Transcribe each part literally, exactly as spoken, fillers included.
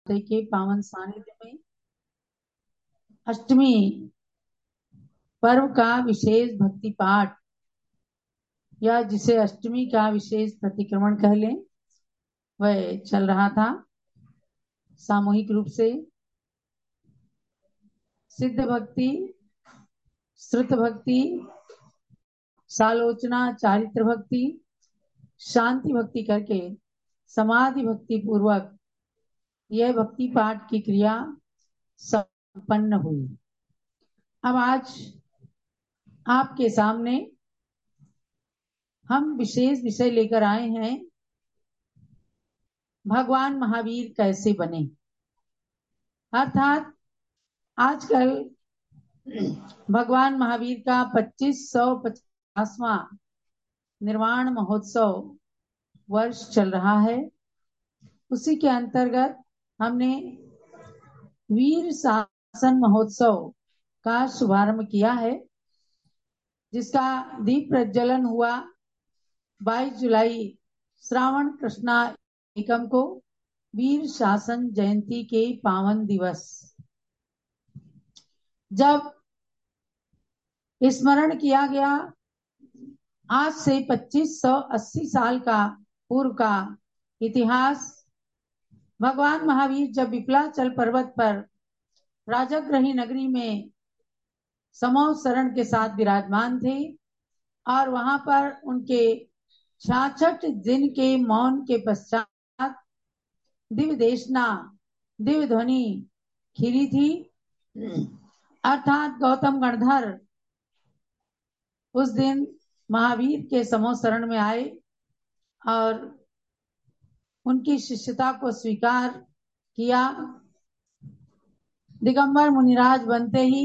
के पावन सानिध्य में अष्टमी पर्व का विशेष भक्ति पाठ या जिसे अष्टमी का विशेष प्रतिक्रमण कह लें वह चल रहा था। सामूहिक रूप से सिद्ध भक्ति, श्रुत भक्ति, सालोचना, चारित्र भक्ति, शांति भक्ति करके समाधि भक्ति पूर्वक यह भक्ति पाठ की क्रिया संपन्न हुई। अब आज आपके सामने हम विशेष विषय लेकर आए हैं, भगवान महावीर कैसे बने। अर्थात आजकल भगवान महावीर का पच्चीस सौ पचासवां निर्वाण महोत्सव वर्ष चल रहा है। उसी के अंतर्गत हमने वीर शासन महोत्सव का शुभारंभ किया है, जिसका दीप प्रज्वलन हुआ बाईस जुलाई श्रावण कृष्णा एकम को, वीर शासन जयंती के पावन दिवस। जब स्मरण किया गया आज से पच्चीस सौ अस्सी साल का पूर्व का इतिहास, भगवान महावीर जब विप्लाचल पर्वत पर राजगृही नगरी में समूह शरण के साथ विराजमान थे और वहां पर उनके छियासठ दिन के मौन के पश्चात दिव्य देशना, दिव्य ध्वनि खिली थी। अर्थात गौतम गणधर उस दिन महावीर के समूह शरण में आए और उनकी शिष्यता को स्वीकार किया। दिगंबर मुनिराज बनते ही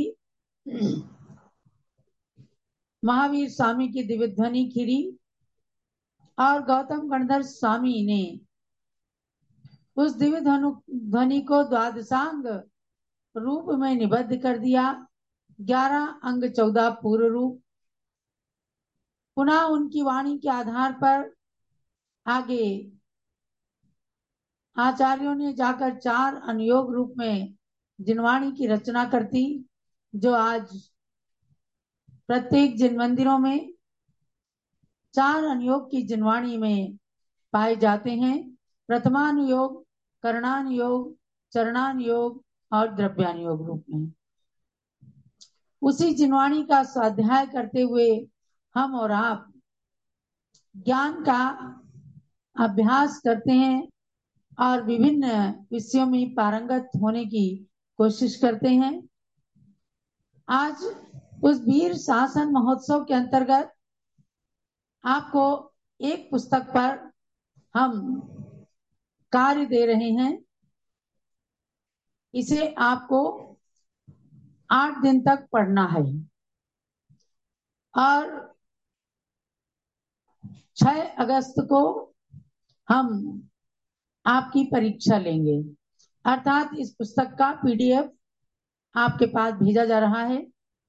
महावीर स्वामी की दिव्य ध्वनि खिली और गौतम गणधर स्वामी ने उस दिव्य ध्वनि को द्वादशांग रूप में निबद्ध कर दिया। ग्यारह अंग चौदह पूर्व रूप। पुनः उनकी वाणी के आधार पर आगे आचार्यों ने जाकर चार अनुयोग रूप में जिनवाणी की रचना करती, जो आज प्रत्येक जिन मंदिरों में चार अनुयोग की जिनवाणी में पाए जाते हैं। प्रथमानुयोग, कर्णानुयोग, चरणानुयोग और द्रव्यानुयोग रूप में। उसी जिनवाणी का स्वाध्याय करते हुए हम और आप ज्ञान का अभ्यास करते हैं और विभिन्न विषयों में पारंगत होने की कोशिश करते हैं। आज उस वीर शासन महोत्सव के अंतर्गत आपको एक पुस्तक पर हम कार्य दे रहे हैं। इसे आपको आठ दिन तक पढ़ना है और छह अगस्त को हम आपकी परीक्षा लेंगे। अर्थात इस पुस्तक का पीडीएफ आपके पास भेजा जा रहा है,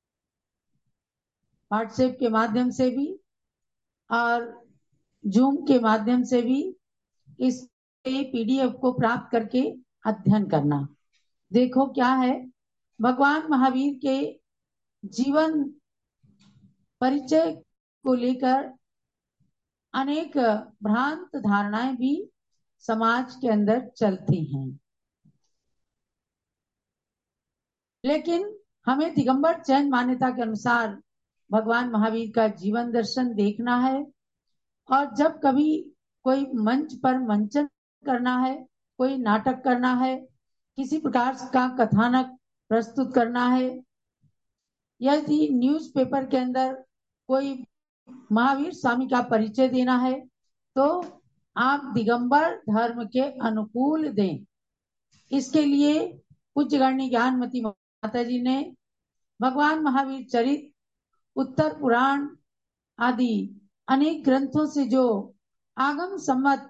व्हाट्सएप के माध्यम से भी और जूम के माध्यम से भी। इस पीडीएफ को प्राप्त करके अध्ययन करना। देखो क्या है, भगवान महावीर के जीवन परिचय को लेकर अनेक भ्रांत धारणाएं भी समाज के अंदर चलती हैं, लेकिन हमें दिगंबर जैन मान्यता के अनुसार भगवान महावीर का जीवन दर्शन देखना है। और जब कभी कोई मंच पर मंचन करना है, कोई नाटक करना है, किसी प्रकार का कथानक प्रस्तुत करना है, यदि न्यूज़पेपर के अंदर कोई महावीर स्वामी का परिचय देना है, तो आप दिगंबर धर्म के अनुकूल दें। इसके लिए पूज्य गण्य ज्ञानमती माता जी ने भगवान महावीर चरित, उत्तर पुराण आदि अनेक ग्रंथों से जो आगम सम्मत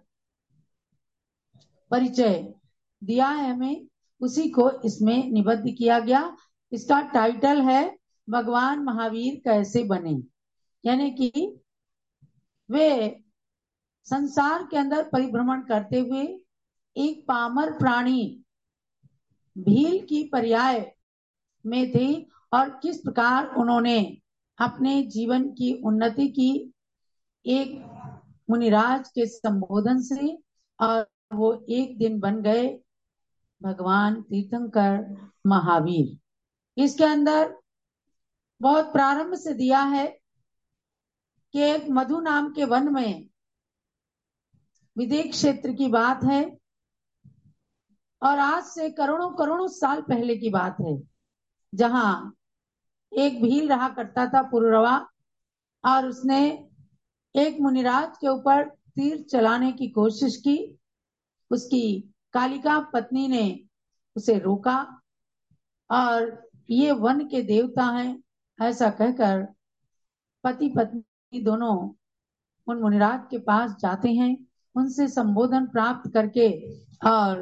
परिचय दिया है हमें, उसी को इसमें निबद्ध किया गया। इसका टाइटल है भगवान महावीर कैसे बने, यानी कि वे संसार के अंदर परिभ्रमण करते हुए एक पामर प्राणी भील की पर्याय में थे और किस प्रकार उन्होंने अपने जीवन की उन्नति की एक मुनिराज के संबोधन से, और वो एक दिन बन गए भगवान तीर्थंकर महावीर। इसके अंदर बहुत प्रारंभ से दिया है कि एक मधु नाम के वन में विदेश क्षेत्र की बात है, और आज से करोड़ों करोड़ों साल पहले की बात है, जहां एक भील रहा करता था पुररवा, और उसने एक मुनिराज के ऊपर तीर चलाने की कोशिश की। उसकी कालिका पत्नी ने उसे रोका, और ये वन के देवता हैं ऐसा कहकर पति पत्नी दोनों उन मुनिराज के पास जाते हैं, उनसे संबोधन प्राप्त करके और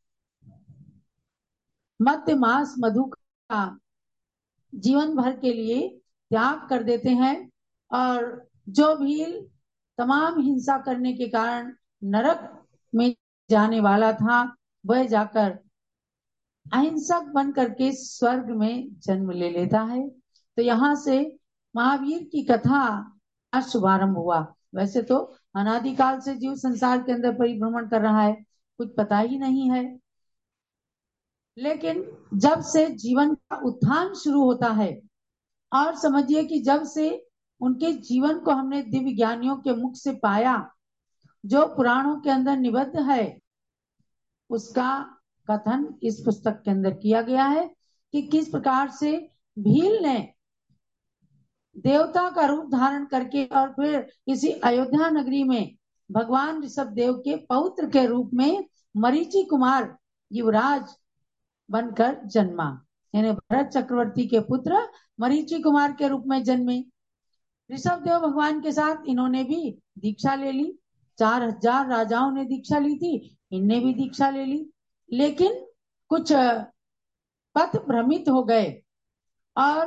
मध्य मास मधु का जीवन भर के लिए त्याग कर देते हैं। और जो भील तमाम हिंसा करने के कारण नरक में जाने वाला था, वह जाकर अहिंसक बन करके स्वर्ग में जन्म ले लेता है। तो यहाँ से महावीर की कथा का शुभारंभ हुआ। वैसे तो अनादिकाल से जीव संसार के अंदर परिभ्रमण कर रहा है, कुछ पता ही नहीं है, लेकिन जब से जीवन का उत्थान शुरू होता है, और समझिए कि जब से उनके जीवन को हमने दिव्य ज्ञानियों के मुख से पाया, जो पुराणों के अंदर निबद्ध है, उसका कथन इस पुस्तक के अंदर किया गया है कि किस प्रकार से भील ने देवता का रूप धारण करके और फिर इसी अयोध्या नगरी में भगवान ऋषभ देव के पौत्र के रूप में मरीचि कुमार युवराज बनकर जन्मा। यानी भरत चक्रवर्ती के पुत्र मरीचि कुमार के रूप में जन्मे। ऋषभ देव भगवान के साथ इन्होंने भी दीक्षा ले ली। चार हजार राजाओं ने दीक्षा ली थी, इनने भी दीक्षा ले ली, लेकिन कुछ पथ भ्रमित हो गए, और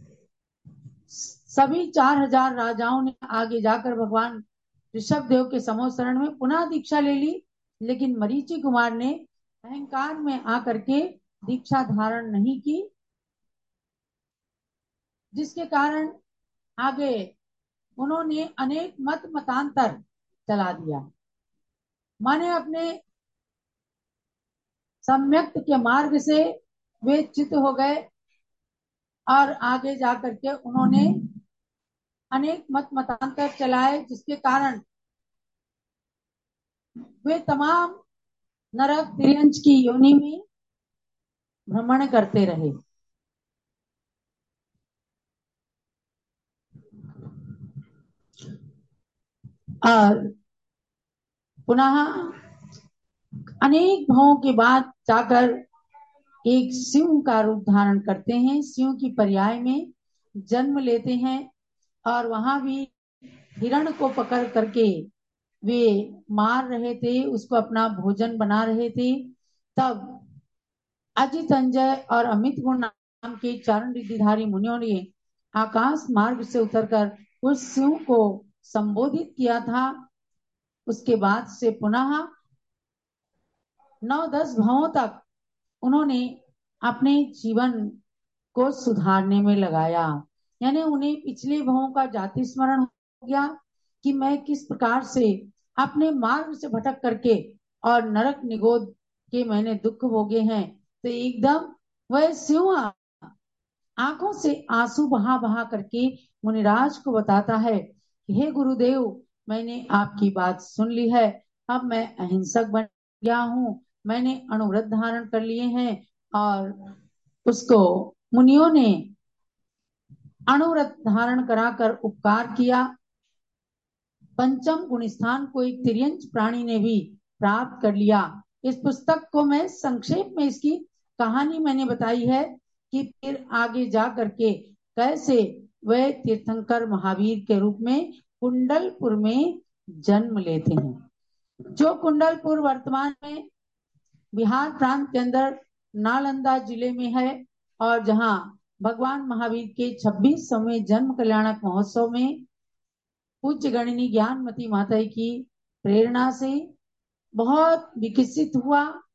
सभी चार हजार राजाओं ने आगे जाकर भगवान ऋषभ देव के समो शरण में पुनः दीक्षा ले ली, लेकिन मरीचि कुमार ने अहंकार में आकर के दीक्षा धारण नहीं की, जिसके कारण आगे उन्होंने अनेक मत मतांतर चला दिया। माने अपने सम्यक के मार्ग से वे च्युत हो गए, और आगे जाकर के उन्होंने अनेक मत मतांतर चलाए, जिसके कारण वे तमाम नरक तिर्यंच की योनि में भ्रमण करते रहे। और पुनः अनेक भावों के बाद जाकर एक सिंह का रूप धारण करते हैं, सिंह की पर्याय में जन्म लेते हैं, और वहां भी हिरण को पकड़ करके वे मार रहे थे, उसको अपना भोजन बना रहे थे। तब अजित अंजय और अमित गुण नाम के चरण रिद्धिधारी मुनियों ने आकाश मार्ग से उतरकर उस सिंह को संबोधित किया था। उसके बाद से पुनः नौ दस भावों तक उन्होंने अपने जीवन को सुधारने में लगाया। यानी उन्हें पिछले भावों का जाति स्मरण हो गया कि मैं किस प्रकार से अपने मार्ग से भटक करके और नरक निगोद के मैंने दुख भोगे हैं। तो एकदम वह सिंह आंखों से आंसू बहा बहा करके मुनिराज को बताता है कि हे गुरुदेव, मैंने आपकी बात सुन ली है, अब मैं अहिंसक बन गया हूँ, मैंने अणुव्रत धारण कर लिए हैं। और उसको मुनियों ने अणुव्रत धारण कराकर उपकार किया। पंचम गुण स्थान को एक तिर्यंच प्राणी ने भी प्राप्त कर लिया। इस पुस्तक को मैं संक्षेप में इसकी कहानी मैंने बताई है कि फिर आगे जा करके कैसे वह तीर्थंकर महावीर के रूप में कुंडलपुर में जन्म लेते हैं। जो कुंडलपुर वर्तमान में बिहार प्रांत के अंदर नालंदा जिले में है, और जहां भगवान महावीर के छब्बीसवें जन्म कल्याणक महोत्सव में पूज्य गणिनी ज्ञानमती माता की प्रेरणा से बहुत विकसित हुआ।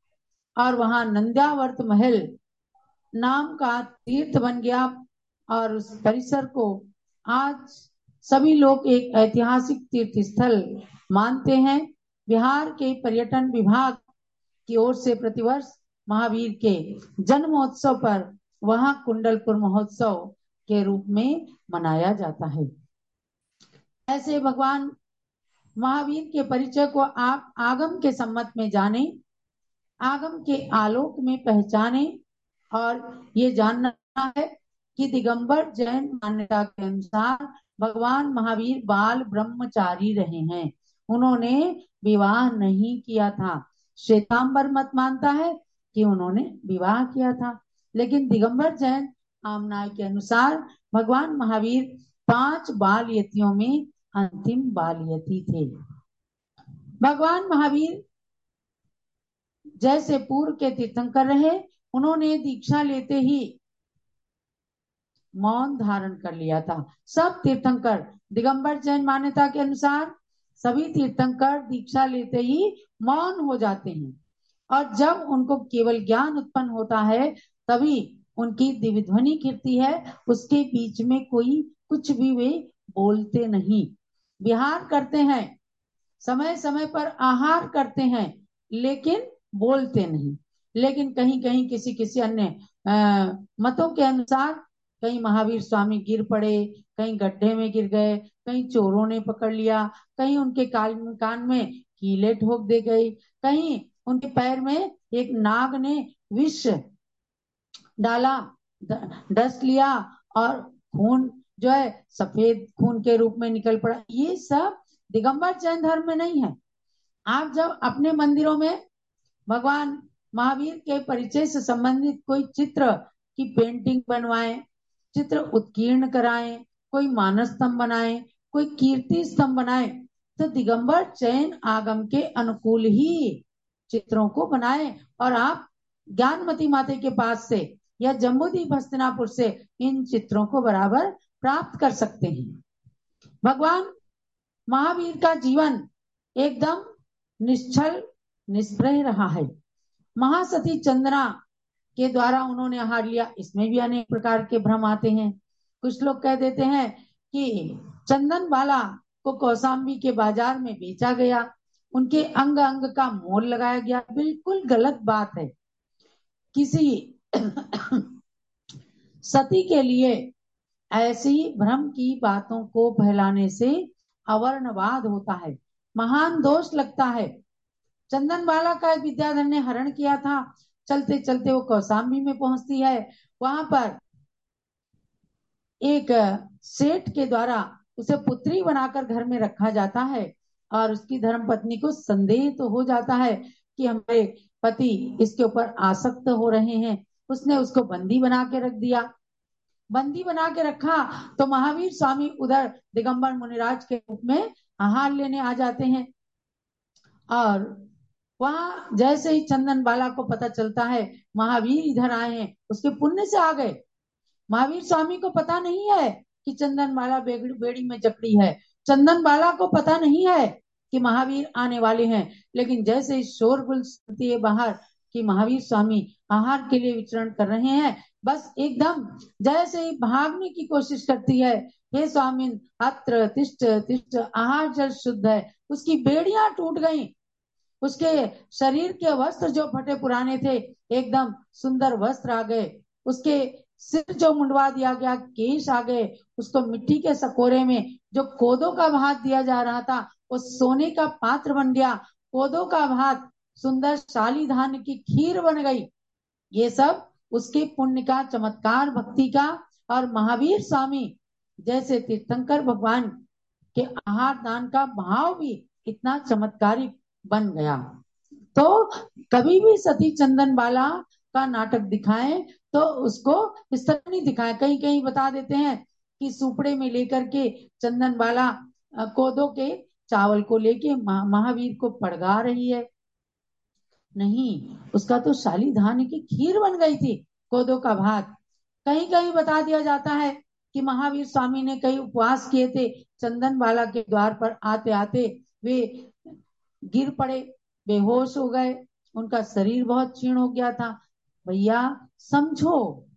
और वहां नंद्यावर्त महल नाम का तीर्थ बन गया और उस परिसर को आज सभी लोग एक ऐतिहासिक तीर्थ स्थल मानते हैं। बिहार के पर्यटन विभाग की ओर से प्रतिवर्ष महावीर के जन्मोत्सव पर वहां कुंडलपुर महोत्सव के रूप में मनाया जाता है। ऐसे भगवान महावीर के परिचय को आप आगम के सम्मत में जाने, आगम के आलोक में पहचाने और ये जानना है कि दिगंबर जैन मान्यता के अनुसार भगवान महावीर बाल ब्रह्मचारी रहे हैं। उन्होंने विवाह नहीं किया था। श्वेतांबर मत मानता है कि उन्होंने विवाह किया था, लेकिन दिगंबर जैन आमनाय के अनुसार भगवान महावीर पांच बाल यतियों में अंतिम बाल यति थे। भगवान महावीर जैसे पूर्व के तीर्थंकर रहे, उन्होंने दीक्षा लेते ही मौन धारण कर लिया था। सब तीर्थंकर दिगंबर जैन मान्यता के अनुसार सभी तीर्थंकर दीक्षा लेते ही मौन हो जाते हैं और जब उनको केवल ज्ञान उत्पन्न होता है तभी उनकी दिव्य ध्वनि गिरती है। उसके बीच में कोई कुछ भी वे बोलते नहीं। विहार करते हैं, समय समय पर आहार करते हैं, लेकिन बोलते नहीं। लेकिन कहीं कहीं किसी किसी अन्य मतों के अनुसार कहीं महावीर स्वामी गिर पड़े, कहीं गड्ढे में गिर गए, कहीं चोरों ने पकड़ लिया, कहीं उनके कान कान में कीले ठोक दे गई, कहीं उनके पैर में एक नाग ने विष डाला, डस लिया और खून जो है सफेद खून के रूप में निकल पड़ा। ये सब दिगंबर जैन धर्म में नहीं है। आप जब अपने मंदिरों में भगवान महावीर के परिचय से संबंधित कोई चित्र की पेंटिंग बनवाएं, चित्र उत्कीर्ण कराएं, कोई मानस स्तंभ बनाएं, कोई कीर्ति स्तंभ बनाएं, तो दिगंबर जैन आगम के अनुकूल ही चित्रों को बनाएं और आप ज्ञानमती माता के पास से या जम्बूद्वीप हस्तिनापुर से इन चित्रों को बराबर प्राप्त कर सकते हैं। भगवान महावीर का जीवन एकदम निश्चल निष्प्रह रहा है। महासती चंद्रा के द्वारा उन्होंने आहार लिया, इसमें भी अनेक प्रकार के भ्रम आते हैं। कुछ लोग कह देते हैं कि चंदन बाला को कौशाम्बी के बाजार में बेचा गया, उनके अंग अंग का मोल लगाया गया। बिल्कुल गलत बात है। किसी सती के लिए ऐसी भ्रम की बातों को फैलाने से अवर्णवाद होता है, महान दोष लगता है। चंदन बाला का विद्याधर ने हरण किया था। चलते चलते वो कौशाम्बी में पहुंचती है। वहां पर एक सेठ के द्वारा उसे पुत्री बनाकर घर में रखा जाता है और उसकी धर्म पत्नी को संदेह तो हो जाता है कि हमारे पति इसके ऊपर आसक्त हो रहे हैं। उसने उसको बंदी बना के रख दिया। बंदी बना के रखा तो महावीर स्वामी उधर दिगंबर मुनिराज के रूप में आहार लेने आ जाते हैं और वहां जैसे ही चंदन बाला को पता चलता है महावीर इधर आए हैं, उसके पुण्य से आ गए। महावीर स्वामी को पता नहीं है कि चंदन बाला बेड़ी में जकड़ी है। चंदन बाला को पता नहीं है कि महावीर आने वाले हैं। लेकिन जैसे ही शोरगुल सुनती है बाहर कि महावीर स्वामी आहार के लिए विचरण कर रहे हैं, बस एकदम जैसे ही भागने की कोशिश करती है, हे स्वामी अत्र तिष्ठ तिष्ठ, आहार जल शुद्ध है। उसकी बेड़ियां टूट गई। उसके शरीर के वस्त्र जो फटे पुराने थे एकदम सुंदर वस्त्र आ गए। उसके सिर जो मुंडवा दिया गया केश आ गए। उसको मिट्टी के सकोरे में जो कोदो का भात दिया जा रहा था वो सोने का पात्र बन गया। कोदो का भात सुंदर शाली धान की खीर बन गई। ये सब उसके पुण्य का, चमत्कार भक्ति का और महावीर स्वामी जैसे तीर्थंकर भगवान के आहार दान का भाव भी इतना चमत्कारिक बन गया। तो कभी भी सती चंदन बाला का नाटक दिखाएं तो उसको इस तरह नहीं दिखाएं। कहीं कहीं बता देते हैं कि सुपड़े में लेकर के चंदन बाला कोदो के चावल को लेके महावीर को पड़गा रही है। नहीं, उसका तो शाली धान की खीर बन गई थी, कोदो का भात। कहीं कहीं बता दिया जाता है कि महावीर स्वामी ने कई उपवास किए थे। चंदन बाला के द्वार पर आते आते वे गिर पड़े, बेहोश हो गए उनका शरीर बहुत क्षीण हो गया था। भैया समझो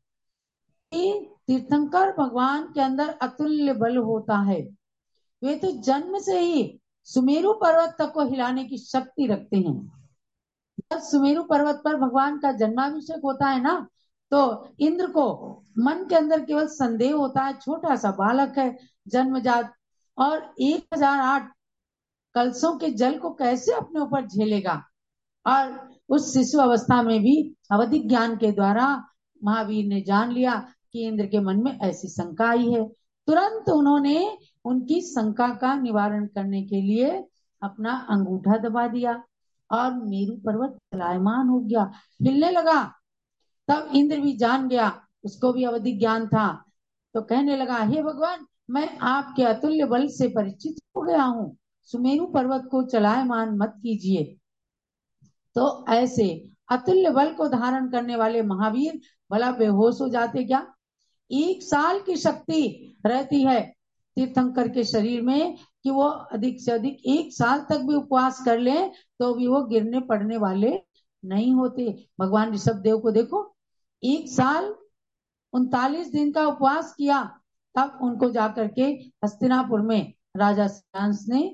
कि तीर्थंकर भगवान के अंदर अतुल्य बल होता है। वे तो जन्म से ही सुमेरु पर्वत तक को हिलाने की शक्ति रखते हैं। जब सुमेरु पर्वत पर भगवान का जन्माभिषेक होता है ना, तो इंद्र को मन के अंदर केवल संदेह होता है, छोटा सा बालक है जन्मजात, और एक हजार आठ कलशों के जल को कैसे अपने ऊपर झेलेगा। और उस शिशु अवस्था में भी अवधिक ज्ञान के द्वारा महावीर ने जान लिया कि इंद्र के मन में ऐसी शंका आई है। तुरंत उन्होंने उनकी शंका का निवारण करने के लिए अपना अंगूठा दबा दिया और मेरू पर्वत चलायमान हो गया, हिलने लगा। तब इंद्र भी जान गया, उसको भी अवधिक ज्ञान था, तो कहने लगा, हे भगवान, मैं आपके अतुल्य बल से परिचित हो गया हूँ, सुमेरु पर्वत को चलायमान मत कीजिए। तो ऐसे अतुल्य बल को धारण करने वाले महावीर भला बेहोश हो जाते क्या? एक साल की शक्ति रहती है तीर्थंकर के शरीर में कि वो अधिक से अधिक एक साल तक भी उपवास कर ले तो भी वो गिरने पड़ने वाले नहीं होते। भगवान ऋषभ देव को देखो, एक साल उनतालीस दिन का उपवास किया, तब उनको जाकर के हस्तिनापुर में राजा सिंहांश ने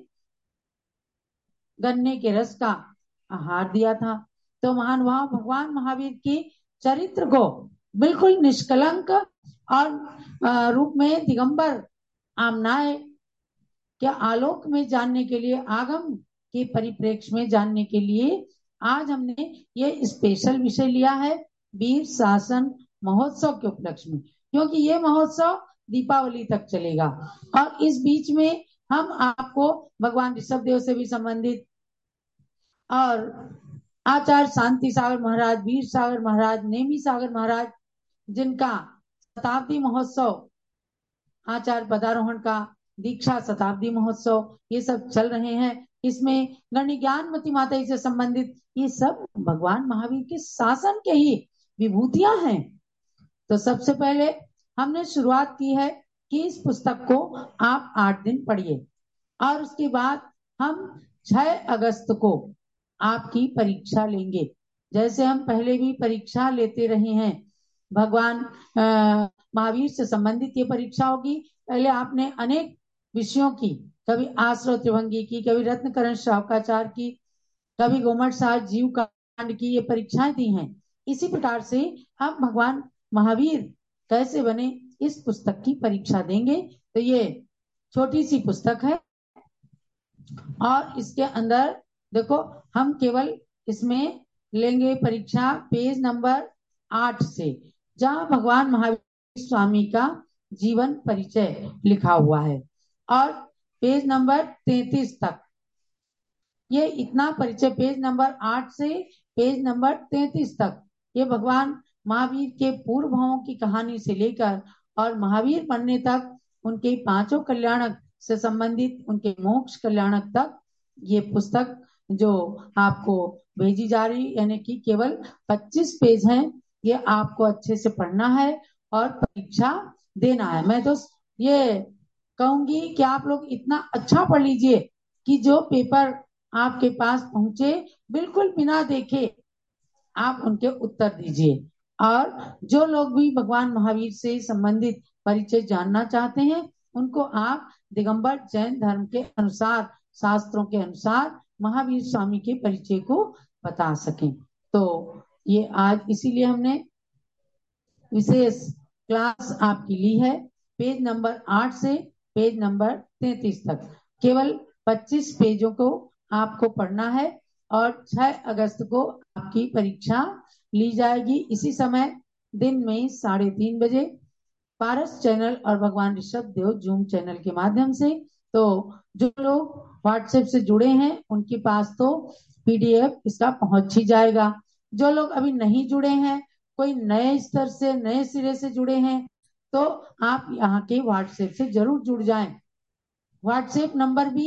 गन्ने के रस का आहार दिया था। तो महानुभाव भगवान महावीर की चरित्र को बिल्कुल निष्कलंक और रूप में दिगंबर आमनाय के आलोक में जानने के लिए, आगम के परिप्रेक्ष्य में जानने के लिए आज हमने ये स्पेशल विषय लिया है वीर शासन महोत्सव के उपलक्ष्य में, क्योंकि ये महोत्सव दीपावली तक चलेगा। और इस बीच में हम आपको भगवान ऋषभ देव से भी संबंधित और आचार्य शांति सागर महाराज, वीर सागर महाराज, नेमी सागर महाराज, जिनका शताब्दी महोत्सव, आचार्य पदारोहण का, दीक्षा शताब्दी महोत्सव, ये सब चल रहे हैं। इसमें गणि ज्ञानमती माता से संबंधित ये सब भगवान महावीर के शासन के ही विभूतियां हैं। तो सबसे पहले हमने शुरुआत की है कि इस पुस्तक को आप आठ दिन पढ़िए और उसके बाद हम छह अगस्त को आपकी परीक्षा लेंगे। जैसे हम पहले भी परीक्षा लेते रहे हैं, भगवान महावीर से संबंधित ये परीक्षा होगी। पहले आपने अनेक विषयों की, कभी आश्रव त्रिभंगी की, कभी रत्नकरण शावकाचार की, कभी गोमट साहब जीव कांड की, ये परीक्षाएं दी हैं। इसी प्रकार से हम भगवान महावीर कैसे बने इस पुस्तक की परीक्षा देंगे। तो ये छोटी सी पुस्तक है और इसके अंदर देखो हम केवल इसमें लेंगे परीक्षा पेज नंबर आठ से, जहां भगवान महावीर स्वामी का जीवन परिचय लिखा हुआ है, और पेज नंबर तैतीस तक। ये इतना परिचय पेज नंबर आठ से पेज नंबर तैतीस तक ये भगवान महावीर के पूर्व भावों की कहानी से लेकर और महावीर बनने तक, उनके पांचों कल्याणक से संबंधित उनके मोक्ष कल्याणक तक ये पुस्तक जो आपको भेजी जा रही, यानी कि केवल पच्चीस पेज हैं। ये आपको अच्छे से पढ़ना है और परीक्षा देना है। मैं तो ये कहूंगी कि आप लोग इतना अच्छा पढ़ लीजिए कि जो पेपर आपके पास पहुंचे बिल्कुल बिना देखे आप उनके उत्तर दीजिए। और जो लोग भी भगवान महावीर से संबंधित परिचय जानना चाहते हैं, उनको आप दिगंबर जैन धर्म के अनुसार, शास्त्रों के अनुसार महावीर स्वामी के परिचय को बता सकें। तो ये आज इसीलिए हमने विशेष क्लास आपकी ली है, पेज नंबर आठ से पेज नंबर तैतीस तक। केवल पच्चीस पेजों को आपको पढ़ना है और छह अगस्त को आपकी परीक्षा ली जाएगी। इसी समय दिन में साढ़े तीन बजे पारस चैनल और भगवान ऋषभ देव जूम चैनल के माध्यम से। तो जो लोग व्हाट्सएप से जुड़े हैं उनके पास तो पीडीएफ इसका पहुंच ही जाएगा। जो लोग अभी नहीं जुड़े हैं, कोई नए स्तर से, नए सिरे से जुड़े हैं, तो आप यहाँ के व्हाट्सएप से जरूर जुड़ जाएं। व्हाट्सएप नंबर भी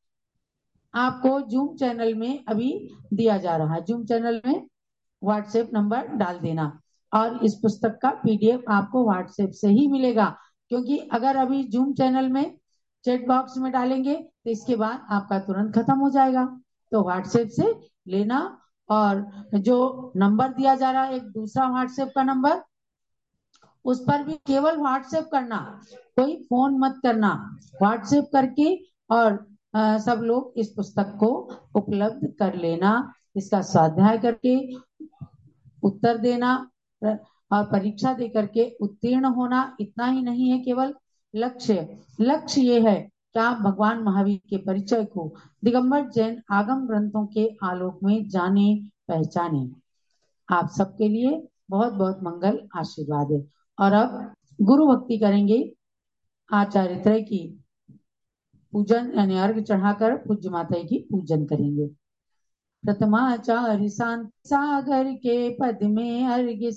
आपको जूम चैनल में अभी दिया जा रहा है। जूम चैनल में व्हाट्सएप नंबर डाल देना और इस पुस्तक का पीडीएफ आपको व्हाट्सएप से ही मिलेगा, क्योंकि अगर अभी जूम चैनल में चैट बॉक्स में डालेंगे तो इसके बाद आपका तुरंत खत्म हो जाएगा। तो व्हाट्सएप से लेना और जो नंबर दिया जा रहा है एक दूसरा व्हाट्सएप का नंबर, उस पर भी केवल व्हाट्सएप करना, कोई फोन मत करना। व्हाट्सएप करके और अ, सब लोग इस पुस्तक को उपलब्ध कर लेना, इसका स्वाध्याय करके उत्तर देना और परीक्षा दे करके उत्तीर्ण होना। इतना ही नहीं है केवल लक्ष्य, लक्ष्य ये है कि आप भगवान महावीर के परिचय को दिगंबर जैन आगम ग्रंथों के आलोक में जाने पहचाने। आप सबके लिए बहुत बहुत मंगल आशीर्वाद है। और अब गुरु भक्ति करेंगे, आचार्य त्रय की पूजन यानी अर्घ चढ़ाकर पूज्य माता की पूजन करेंगे। प्रथमाचार्य शांति सागर के पद में अर्घ्य